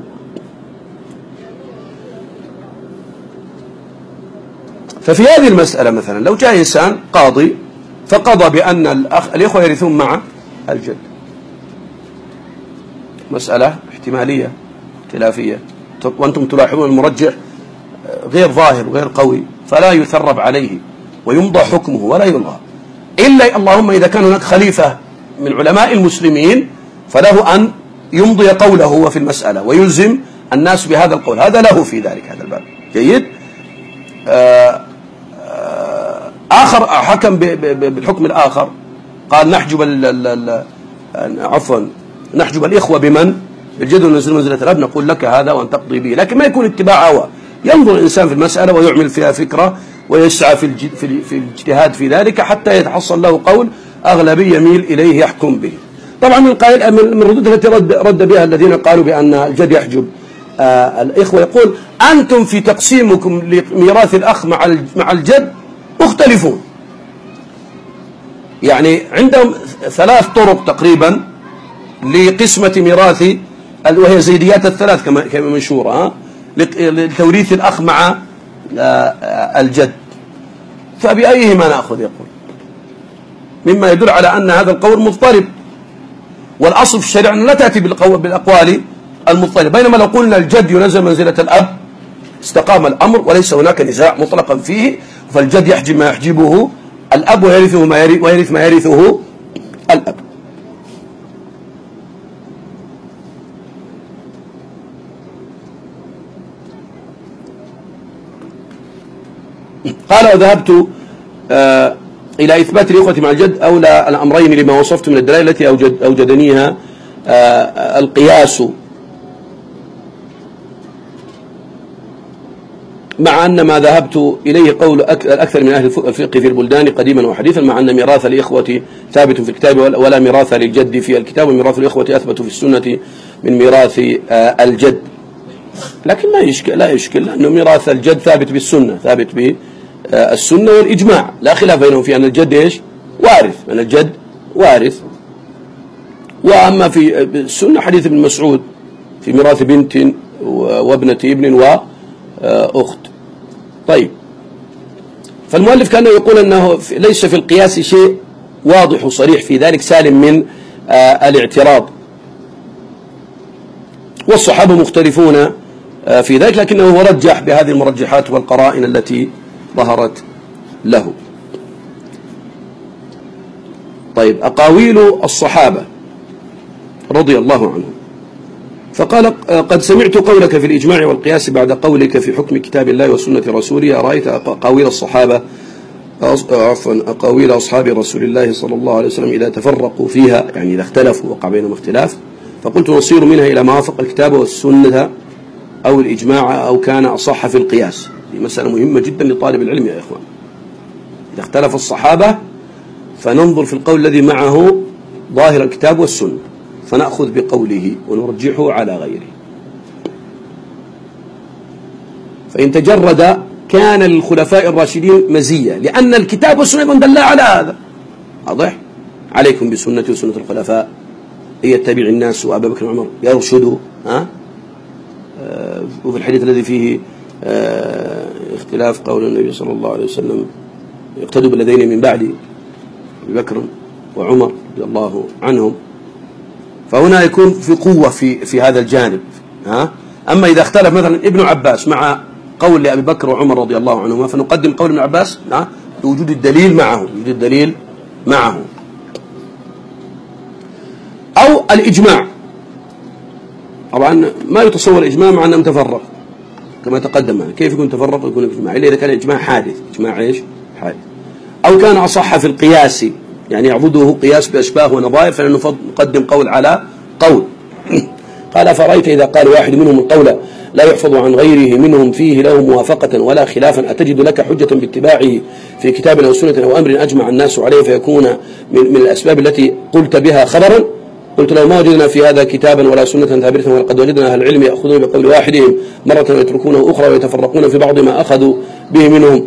ففي هذه المسألة مثلا لو جاء إنسان قاضي فقضى بأن الأخ الإخوة يرثون مع الجد، مسألة احتمالية خلافية، وأنتم تلاحظون المرجح غير ظاهر وغير قوي، فلا يثرب عليه ويمضى حكمه ولا يلغى، إلا اللهم إذا كان هناك خليفة من علماء المسلمين فله أن يمضي قوله هو في المسألة ويلزم الناس بهذا القول، هذا له في ذلك هذا الباب. جيد. آآ آآ آخر حكم بالحكم الآخر قال نحجب ال ال عفوا نحجب الإخوة بمن؟ الجد وننزل منزلة الأب، نقول لك هذا وأن تقضي به، لكن ما يكون اتباع هوى، ينظر الإنسان في المسألة ويعمل فيها فكرة ويسعى في في الاجتهاد في ذلك حتى يتحصل له قول أغلبي يميل إليه يحكم به. طبعا من القائل من الردود التي رد, رد بها الذين قالوا بأن الجد يحجب آه الإخوة، يقول أنتم في تقسيمكم لميراث الأخ مع مع الجد مختلفون، يعني عندهم ثلاث طرق تقريبا لقسمة ميراث، وهي زيديات الثلاث كما كما مشهورة، لتوريث الأخ مع الجد، فبأيهما نأخذ؟ يقول مما يدل على أن هذا القول مضطرب، والأصل في الشريعة أن لا تأتي بالأقوال المضطرب، بينما لو قلنا الجد ينزل منزلة الأب استقام الأمر وليس هناك نزاع مطلقا فيه، فالجد يحجب ما يحجبه الأب ويرثه ما يرث ويرث ما يرثه الأب. قال وذهبت آه إلى إثبات الإخوة مع الجد أولى الأمرين لما وصفت من الدلائل التي أوجد أوجدنيها آه القياس، مع أن ما ذهبت إليه قول الأكثر من أهل الفقه في البلدان قديما وحديثا، مع أن ميراث الإخوة ثابت في الكتاب ولا ميراث للجد في الكتاب، وميراث الإخوة أثبت في السنة من ميراث آه الجد. لكن لا يشكل لا يشكل أنه ميراث الجد ثابت بالسنة، ثابت بالسنة والإجماع، لا خلاف بينهم في أن الجد إيش؟ وارث، أن الجد وارث. وأما في السنة حديث ابن مسعود في ميراث بنت وابنة ابن وأخت. طيب، فالمؤلف كان يقول أنه ليس في القياس شيء واضح وصريح في ذلك سالم من الاعتراض، والصحابة مختلفون في ذلك، لكنه مرجح بهذه المرجحات والقرائن التي ظهرت له. طيب، أقاويل الصحابة رضي الله عنهم. فقال قد سمعت قولك في الإجماع والقياس بعد قولك في حكم كتاب الله وسنة رسوله، أرأيت أقاويل الصحابة عفوا أقاويل أصحاب رسول الله صلى الله عليه وسلم إذا تفرقوا فيها، يعني إذا اختلفوا وقع بينهم اختلاف، فقلت نصير منها إلى ما وافق الكتاب والسنة أو الإجماع أو كان أصح في القياس. دي مسألة مهمة جدا لطالب العلم يا إخوان. إذا اختلف الصحابة فننظر في القول الذي معه ظاهر الكتاب والسنة، فنأخذ بقوله ونرجحه على غيره. فإن تجرد كان للخلفاء الراشدين مزية، لأن الكتاب والسنة يكون دل على هذا. واضح؟ عليكم بسنتي وسنة الخلفاء يتبع الناس وأبا بكر وعمر يرشدوا. ها؟ آه وفي الحديث الذي فيه آه اختلاف قول النبي صلى الله عليه وسلم يقتدوا بالذين من بعد أبي بكر وعمر رضي الله عنهم، فهنا يكون في قوة في في هذا الجانب. ها؟ أما إذا اختلف مثلا ابن عباس مع قول لأبي بكر وعمر رضي الله عنهما، فنقدم قول ابن عباس بوجود الدليل معه، وجود الدليل معه. أو الإجماع، طبعا ما يتصور الإجماع مع أنهم تفرق كما تقدم معنا. كيف يكون تفرق ويكون إجماع؟ إلا إذا كان إجماع حادث. إجماع إيش؟ حادث. أو كان أصح في القياس، يعني يعبده قياس بأشباه ونظائر، فنقدم قول على قول. قال فرأيت إذا قال واحد منهم القول لا يحفظ عن غيره منهم فيه له موافقة ولا خلافا، أتجد لك حجة باتباعه في كتاب أو سنة أو أمر أجمع الناس عليه فيكون من, من الأسباب التي قلت بها خبرا؟ قلت لو ما وجدنا في هذا كتابا ولا سنة ثابتة ولقد وجدنا أهل العلم يأخذون بقول واحدهم مرة ويتركونه أخرى ويتفرقون في بعض ما أخذوا به منهم.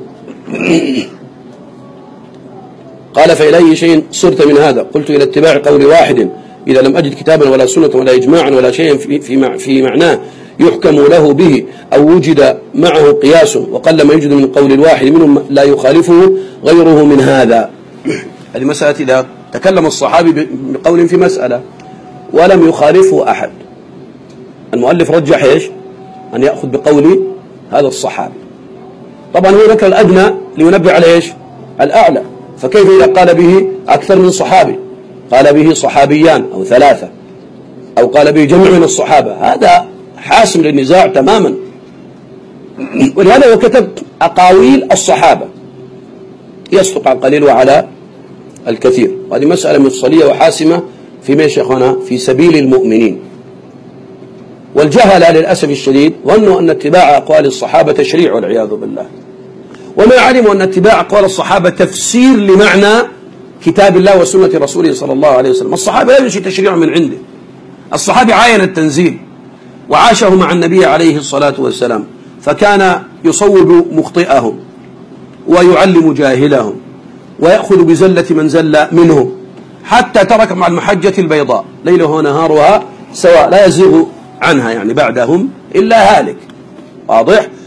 قال فإلى أي شيء صرت من هذا؟ قلت إلى اتباع قول واحد إذا لم أجد كتابا ولا سنة ولا إجماعا ولا شيء في, في, في معناه يحكم له به أو وجد معه قياس، وقل ما يوجد من قول الواحد منهم لا يخالفه غيره من هذا. هذه مسألة إذا تكلم الصحابي بقول في مسألة ولم يخالفه أحد، المؤلف رجح إيش؟ أن يأخذ بقول هذا الصحابي. طبعا هو ذكر الأدنى لينبه على إيش؟ الأعلى. فكيف إذا قال به أكثر من صحابي؟ قال به صحابيان أو ثلاثة، أو قال به جمع من الصحابة، هذا حاسم للنزاع تماما. ولهذا هو كتب أقاويل الصحابة، يصدق على القليل وعلى الكثير. وهذه مسألة مفصلية وحاسمة في ماشي أخوانا في سبيل المؤمنين. والجهل للأسف الشديد ظنوا أن اتباع أقوال الصحابة تشريع والعياذ بالله، وما علموا أن اتباع أقوال الصحابة تفسير لمعنى كتاب الله وسنة رسوله صلى الله عليه وسلم. الصحابة لا يمشي تشريع من عنده، الصحابي عاين التنزيل وعاشه مع النبي عليه الصلاة والسلام، فكان يصوب مخطئهم ويعلم جاهلهم ويأخذ بزلة من زل منهم، حتى ترك مع المحجة البيضاء ليلها ونهارها سواء لا يزيغ عنها، يعني بعدهم إلا هالك. واضح؟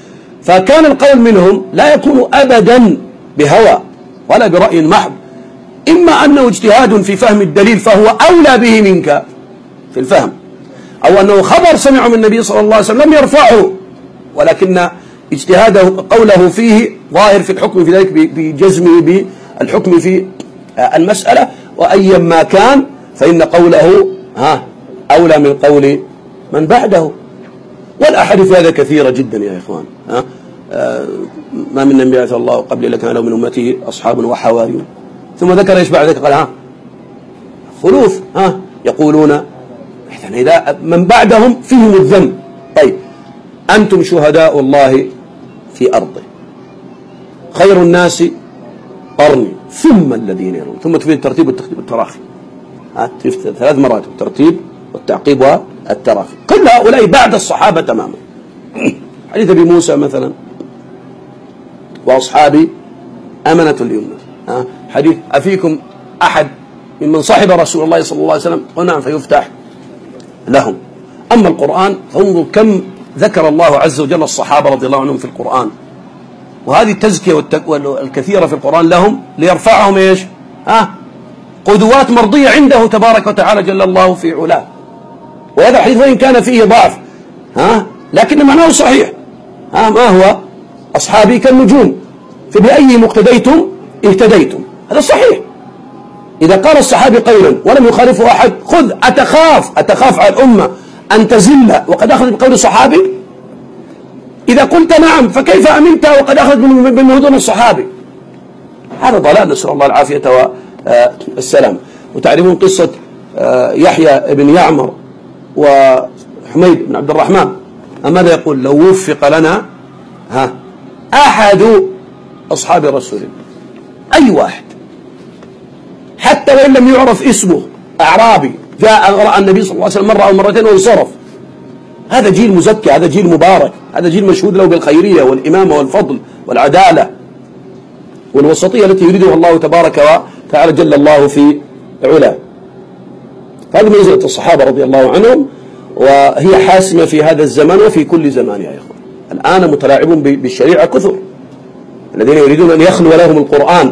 فكان القول منهم لا يكون أبدا بهوى ولا برأي محض، إما أنه اجتهاد في فهم الدليل فهو أولى به منك في الفهم، أو أنه خبر سمعه من النبي صلى الله عليه وسلم لم يرفعه، ولكن اجتهاده قوله فيه ظاهر في الحكم في ذلك بجزمه بالحكم في المسألة. وأيا ما كان فإن قوله ها أولى من قول من بعده. والأحاديث هذا كثيرة جدا يا إخوان. ها آه ما من نبي بعث الله قبل لكان له من أمته أصحاب وحواريون، ثم ذكر ايش بعد ذلك؟ قال ها خلوف ها يقولون يعني إذا من بعدهم فيهم الذنب. طيب أنتم شهداء الله في أرضه، خير الناس قرني ثم الذين يلون، ثم تفيد الترتيب والتراخي، ها ثلاث مرات الترتيب والتعقيب والتراخي، كل هؤلاء بعد الصحابة تماما. حديث أبي موسى مثلا وأصحابي أمنة اليمنى، ها حديث أفيكم أحد ممن صحب رسول الله صلى الله عليه وسلم؟ قلنا نعم فيفتح لهم. أما القرآن فانظر كم ذكر الله عز وجل الصحابة رضي الله عنهم في القرآن، وهذه التزكية الكثيرة في القرآن لهم ليرفعهم ايش؟ ها قدوات مرضية عنده تبارك وتعالى جل الله في علاه. وهذا الحديث وإن كان فيه ضعف ها لكن معناه صحيح. ها ما هو؟ أصحابي كالنجوم فبأي مقتديتم اهتديتم، هذا صحيح. إذا قال الصحابي قولا ولم يخالفه أحد خذ. أتخاف أتخاف على الأمة أن تزل وقد أخذت بقول الصحابي؟ إذا قلت نعم فكيف أمنت وقد أخذت من هدون الصحابي؟ هذا ضلال، نسأل الله العافية والسلام. وتعرفون قصة يحيى بن يعمر وحميد بن عبد الرحمن، ماذا يقول؟ لو وفق لنا ها أحد أصحاب رسول الله، أي واحد حتى وإن لم يعرف اسمه، أعرابي جاء رأى النبي صلى الله عليه وسلم مرة أو مرتين وانصرف، هذا جيل مزكى، هذا جيل مبارك، هذا جيل مشهود له بالخيرية والإمامة والفضل والعدالة والوسطية التي يريدها الله تبارك وتعالى جل الله في علاه. هذه منزلة الصحابة رضي الله عنهم، وهي حاسمة في هذا الزمان وفي كل زمان يا إخوان. الآن متلاعبون بالشريعة كثر، الذين يريدون أن يخلو لهم القرآن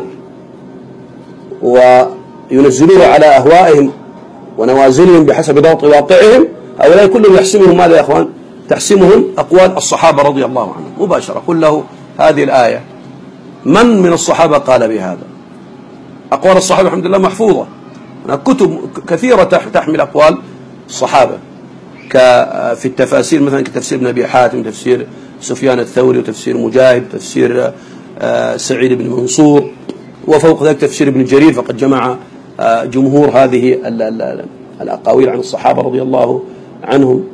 وينزلوه على أهوائهم ونوازلهم بحسب ضغط واقعهم، هؤلاء كلهم يحسمهم ماذا يا إخوان؟ تحسمهم أقوال الصحابة رضي الله عنهم مباشرة. قل له هذه الآية من من الصحابة قال بهذا؟ أقوال الصحابة الحمد لله محفوظة، كتب كثيرة تحمل أقوال الصحابة في التفاسير، مثلا كتفسير ابن أبي حاتم، تفسير سفيان الثوري، وتفسير مجاهد، تفسير سعيد بن منصور، وفوق ذلك تفسير ابن جرير، فقد جمع جمهور هذه الأقاويل عن الصحابة رضي الله عنهم.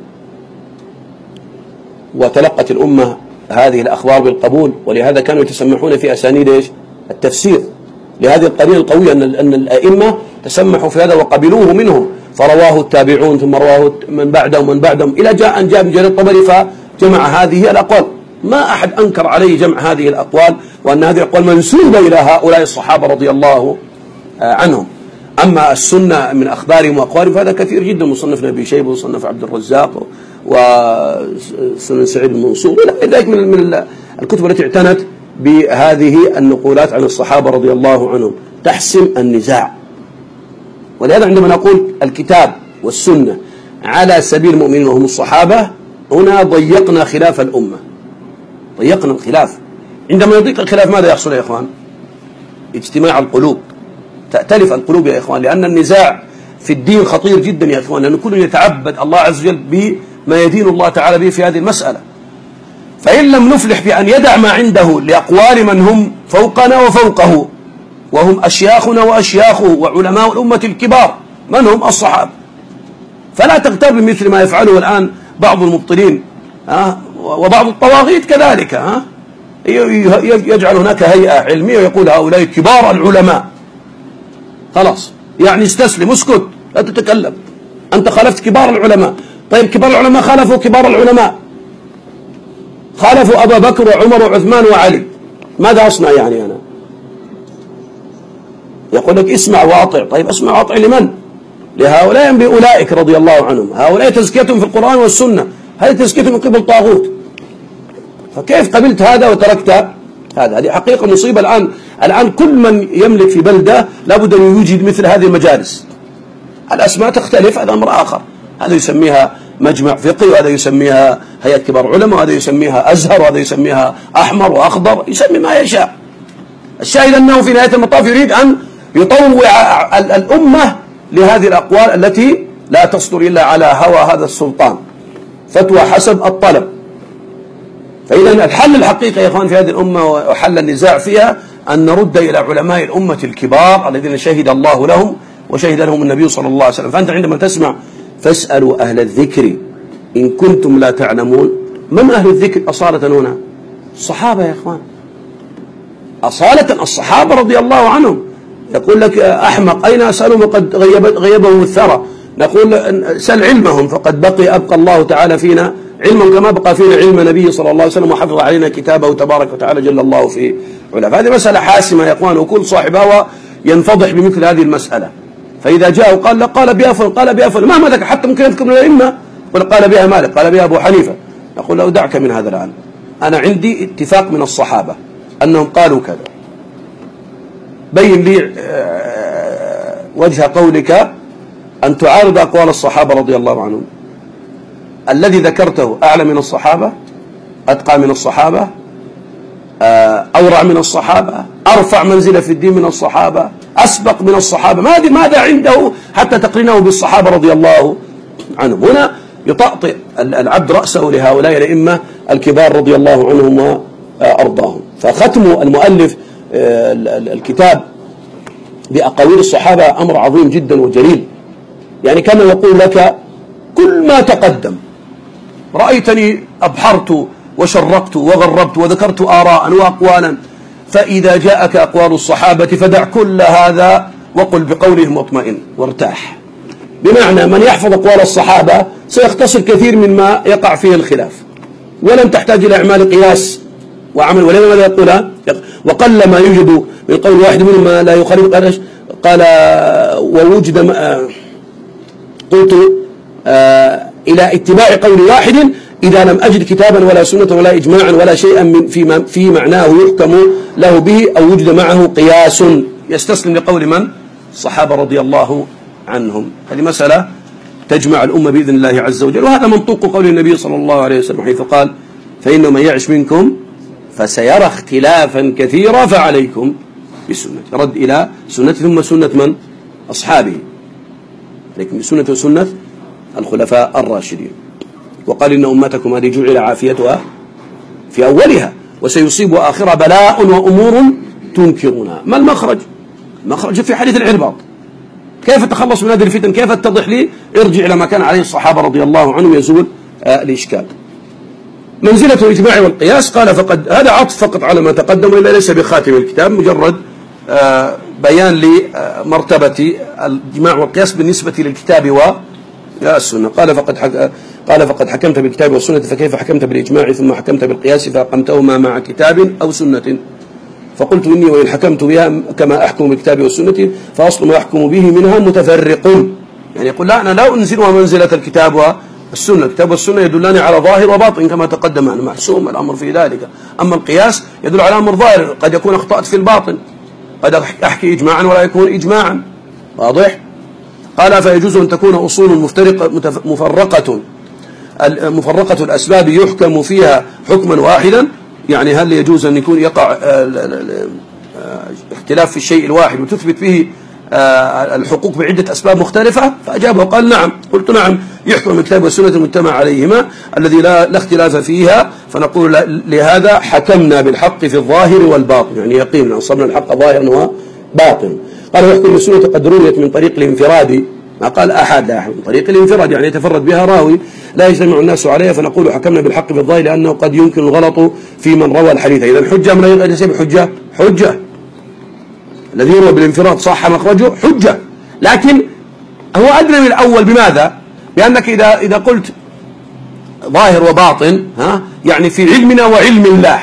وتلقت الأمة هذه الأخبار بالقبول، ولهذا كانوا يتسمحون في أسانيد إيش؟ التفسير، لهذه القرينة القوية أن أن الأئمة تسمحوا في هذا وقبلوه منهم، فرواه التابعون ثم رواه من بعدهم ومن بعدهم إلى جاء أن جاء ابن جرير الطبري فجمع هذه الأقوال. ما أحد أنكر عليه جمع هذه الأقوال، وأن هذه الأقوال منسوبة إلى هؤلاء الصحابة رضي الله عنهم. أما السنة من أخبارهم وأقوالهم فهذا كثير جدا، مصنف أبي شيبة وصنف عبد الرزاق وسنن سعيد المنصور إلى ذلك من من الكتب التي اعتنت بهذه النقولات عن الصحابة رضي الله عنهم تحسم النزاع. ولهذا عندما نقول الكتاب والسنة على سبيل المؤمنين وهم الصحابة، هنا ضيقنا خلاف الأمة، ضيقنا الخلاف. عندما يضيق الخلاف ماذا يحصل يا إخوان؟ اجتماع القلوب، تأتلف القلوب يا إخوان، لأن النزاع في الدين خطير جدا يا إخوان، لأن كل يتعبد الله عز وجل بما يدين الله تعالى به في هذه المسألة. فإن لم نفلح بأن يدع ما عنده لأقوال من هم فوقنا وفوقه، وهم أشياخنا وأشياخه وعلماء الأمة الكبار من هم الصحابة، فلا تغتر بمثل ما يفعله الآن بعض المبطلين ها وبعض الطواغيت كذلك، ها يجعل هناك هيئة علمية ويقول هؤلاء كبار العلماء، خلاص يعني استسلم، اسكت، لا تتكلم، أنت خالفت كبار العلماء. طيب كبار العلماء خالفوا كبار العلماء، خالفوا أبا بكر وعمر وعثمان وعلي، ماذا أصنع يعني أنا؟ يقول لك اسمع واطع. طيب اسمع واطع لمن؟ لهؤلاء بأولئك رضي الله عنهم، هؤلاء تزكيتهم في القرآن والسنة، هذه تزكيتهم من قبل طاغوت. فكيف قبلت هذا وتركت هذا؟ هذه حقيقة مصيبة. الآن الآن كل من يملك في بلدة لابد أن يوجد مثل هذه المجالس. الأسماء تختلف، هذا أمر آخر، هذا يسميها مجمع فقهي، وهذا يسميها هيئة كبار علماء، وهذا يسميها أزهر، وهذا يسميها أحمر وأخضر، يسمي ما يشاء. الشاهد أنه في نهاية المطاف يريد أن يطوع الأمة لهذه الأقوال التي لا تصدر إلا على هوى هذا السلطان، فتوى حسب الطلب. فإذا الحل الحقيقي يا إخوان في هذه الأمة وحل النزاع فيها أن نرد إلى علماء الأمة الكبار الذين شهد الله لهم وشهد لهم النبي صلى الله عليه وسلم. فأنت عندما تسمع فاسألوا أهل الذكر إن كنتم لا تعلمون، من أهل الذكر أصالة هنا؟ الصحابة يا إخوان، أصالة الصحابة رضي الله عنهم. يقول لك أحمق أين أسألهم وقد غيبهم الثرى؟ نقول سل علمهم فقد بقي أبقى الله تعالى فينا علما كما بقى فينا علم نبي صلى الله عليه وسلم وحفظ علينا كتابه تبارك وتعالى جل الله في علاه. فهذه مسألة حاسمة يا إخوان، وكل صاحب هوى ينفضح بمثل هذه المسألة. فإذا جاء وقال لا قال بها فلان قال بها فلان مهما ذكر، حتى ممكن يذكر من الأئمة يقول قال بها مالك قال بها أبو حنيفة، نقول له دعك من هذا الآن. أنا عندي اتفاق من الصحابة أنهم قالوا كذا، بين لي وجه قولك أن تعارض أقوال الصحابة رضي الله عنهم. الذي ذكرته أعلى من الصحابة، أتقى من الصحابة، أورع من الصحابة، أرفع منزلة في الدين من الصحابة، أسبق من الصحابة، ماذا عنده حتى تقرنه بالصحابة رضي الله عنهم؟ هنا يطأطئ العبد رأسه لهؤلاء الأئمة الكبار رضي الله عنهم وأرضاهم. فختم المؤلف الكتاب بأقاويل الصحابة أمر عظيم جدا وجليل. يعني كان يقول لك كل ما تقدم رأيتني أبحرت وشرقت وغربت وذكرت آراء وأقوالا، فإذا جاءك أقوال الصحابة فدع كل هذا وقل بقولهم مطمئن وارتاح. بمعنى من يحفظ أقوال الصحابة سيختصر كثير مما يقع فيه الخلاف، ولم تحتاج إلى إعمال قياس وعمل. ولما ماذا يقول؟ وقل ما يوجد من قول واحد منهم ما لا يخالف. قال ووجد قلت إلى اتباع قول واحد إذا لم أجد كتابا ولا سنة ولا إجماعا ولا شيئا من في في معناه يحكم له به أو وجد معه قياس. يستسلم لقول من؟ الصحابة رضي الله عنهم. هذه مسألة تجمع الأمة بإذن الله عز وجل، وهذا منطوق قول النبي صلى الله عليه وسلم حيث قال فإنه من يعش منكم فسيرى اختلافا كثيرا فعليكم بسنة. رد إلى سنة ثم سنة من؟ أصحابه، لكن بسنة وسنة الخلفاء الراشدين. وقال إن أمتكم هذه جعل عافيتها في أولها وسيصيب آخرها بلاء وأمور تنكرونها. ما المخرج؟ المخرج في حديث العرباط. كيف تخلص من هذه الفتن؟ كيف تتضح لي؟ ارجع إلى ما كان عليه الصحابة رضي الله عنهم يزول آه الإشكال. منزلة الإجماع والقياس قال فقد هذا عطف فقط على ما تقدم، وإلا ليس بخاتم الكتاب، مجرد آه بيان لمرتبة الإجماع والقياس بالنسبة للكتاب والسنة. قال فقد حك... قال فقد حكمت بالكتاب والسنة فكيف حكمت بالإجماع ثم حكمت بالقياس فأقمتهما مع كتاب أو سنة؟ فقلت إني وإن حكمت بها كما أحكم بالكتاب والسنة فأصل ما أحكم به منها متفرق. يعني يقول لا أنا لا أنزلها منزلة الكتاب والسنة، الكتاب والسنة يدلان على ظاهر وباطن كما تقدم، أنا محسوم الأمر في ذلك. أما القياس يدل على أمر ظاهر، قد يكون أخطأت في الباطن، قد أحكي إجماعا ولا يكون إجماعا. واضح؟ قال فيجوز أن تكون أصول مفترقة مفرقة مفرقة الأسباب يحكم فيها حكما واحدا. يعني هل يجوز أن يكون يقع اختلاف في الشيء الواحد وتثبت به الحقوق بعدة أسباب مختلفة؟ فأجاب وقال نعم. قلت نعم، يحكم الكتاب والسنة المجتمع عليهما الذي لا, لا اختلاف فيها، فنقول لهذا حكمنا بالحق في الظاهر والباطن، يعني يقينا أصبنا الحق ظاهرا وباطن. قال ويحكم السنة قد رويت من طريق الانفراد، ما قال أحد لا، من طريق الانفراد يعني يتفرد بها راوي لا يجتمع الناس عليها، فنقول حكمنا بالحق بالظاهر لأنه قد يمكن الغلط في من روى الحديث. إذا حجة من غير يسمى حجة حجة الذي يروى بالانفراد صح مخرجه حجة، لكن هو أدنى من الأول. بماذا؟ بأنك إذا إذا قلت ظاهر وباطن ها يعني في علمنا وعلم الله،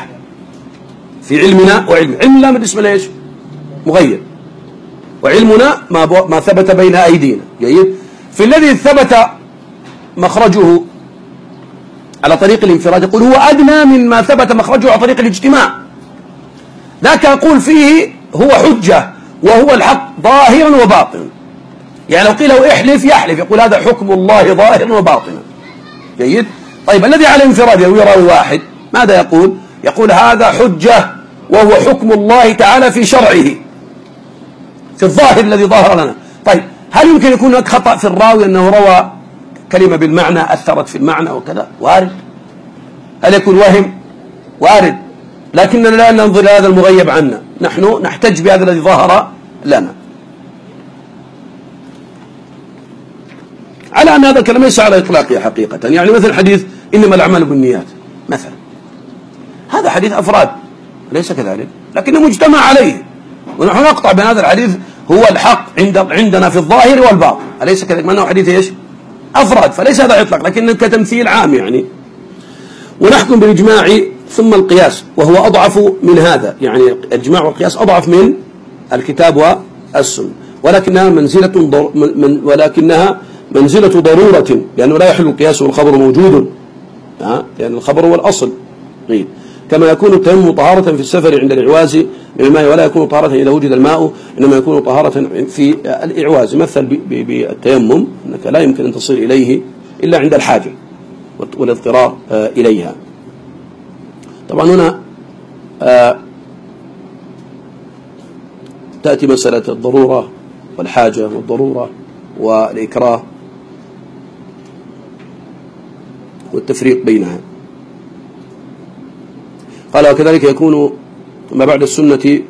في علمنا وعلم علم الله من اسمه ليش؟ مغير، وعلمنا ما ما ثبت بين أيدينا. جيد. في الذي ثبت مخرجه على طريق الانفراد يقول هو أدنى من ما ثبت مخرجه على طريق الاجتماع. ذاك يقول فيه هو حجة وهو الحق ظاهرا وباطنا. يعني لو قيل له احلف يحلف، يقول هذا حكم الله ظاهرا وباطنا. جيد. طيب الذي على انفراد يروي راوي واحد ماذا يقول؟ يقول هذا حجة وهو حكم الله تعالى في شرعه في الظاهر الذي ظهر لنا. طيب هل يمكن يكون هناك خطأ في الراوي أنه روى كلمة بالمعنى أثرت في المعنى وكذا؟ وارد. هل يكون وهم؟ وارد. لكننا لا ننظر إلى هذا المغيب عنا، نحن نحتج بهذا الذي ظهر لنا. على أن هذا الكلام ليس على إطلاقه حقيقة. يعني مثل حديث إنما الأعمال بالنيات مثلا، هذا حديث أفراد ليس كذلك، لكنه مجتمع عليه، ونحن نقطع بأن هذا الحديث هو الحق عند عندنا في الظاهر والباطن، أليس كذلك؟ ما أنه حديث إيش؟ أفراد، فليس هذا إطلاق لكن كتمثيل عام يعني. ونحكم بالإجماع ثم القياس وهو أضعف من هذا، يعني الإجماع والقياس أضعف من الكتاب والسنة، ولكنها منزلة ضر... من... ولكنها منزلة ضرورة، لأنه لا يحل القياس والخبر موجود، لأن يعني الخبر هو الأصل. غير. كما يكون التيمم طهارة في السفر عند الإعواز من الماء، ولا يكون طهارة إذا وجد الماء، إنما يكون طهارة في الإعواز. مثل بالتيمم أنك لا يمكن أن تصل إليه إلا عند الحاجة والاضطرار إليها. طبعا هنا تأتي مسألة الضرورة والحاجة والضرورة والإكراه والتفريق بينها. قال وكذلك يكون ما بعد السنة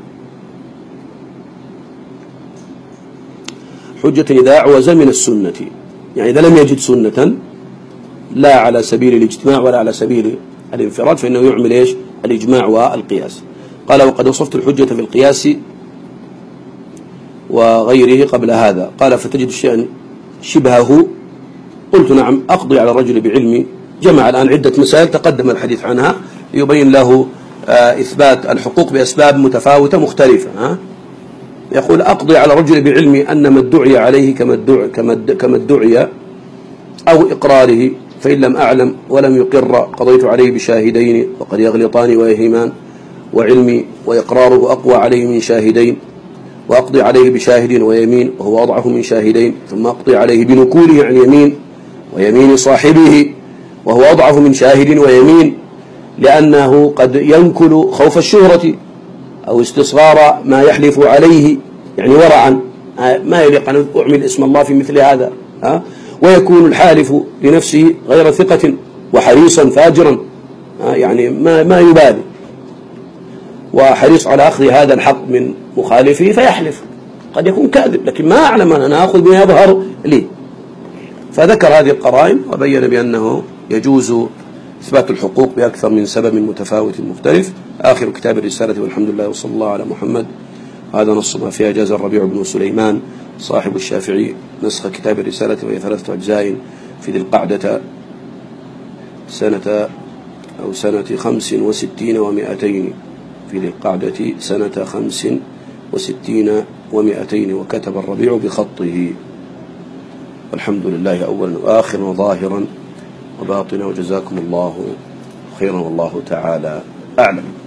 حجة إذا أعوز من السنة، يعني إذا لم يجد سنة لا على سبيل الاجتماع ولا على سبيل الانفراد فإنه يعمل إيش؟ الإجماع والقياس. قال وقد وصفت الحجة في القياس وغيره قبل هذا. قال فتجد شيئا شبهه، قلت نعم أقضي على الرجل بعلمي. جمع الآن عدة مسائل تقدم الحديث عنها يبين له إثبات الحقوق بأسباب متفاوتة مختلفة. يقول أقضي على الرجل بعلمي أن ما ادعي عليه كما ادعي أو إقراره، فإن لم أعلم ولم يقر قضيت عليه بشاهدين وقد يغلطان ويهمان، وعلمي وإقراره أقوى عليه من شاهدين، وأقضي عليه بشاهد ويمين وهو أضعف من شاهدين، ثم أقضي عليه بنكوله عن يمين ويمين صاحبه وهو أضعف من شاهد ويمين، لأنه قد ينكل خوف الشهرة أو استصغار ما يحلف عليه، يعني ورعا ما يليق أن أعمل اسم الله في مثل هذا. ها؟ ويكون الحالف لنفسه غير ثقة وحريصا فاجرا، يعني ما ما يبالي وحريص على أخذ هذا الحق من مخالفه فيحلف، قد يكون كاذب لكن ما أعلم أنا أخذ بما يظهر لي. فذكر هذه القرائن وبين بأنه يجوز إثبات الحقوق بأكثر من سبب متفاوت مختلف. آخر كتاب الرسالة والحمد لله وصلى الله على محمد. هذا نص ما فيها جاز الربيع بن سليمان صاحب الشافعي نسخ كتاب الرسالة وهي ثلاثة أجزاء في ذي القعدة سنة أو سنة خمس وستين ومائتين في ذي القعدة سنة خمس وستين ومائتين، وكتب الربيع بخطه. والحمد لله أولا وآخرا وظاهرا وباطنا، وجزاكم الله خيرا والله تعالى أعلم.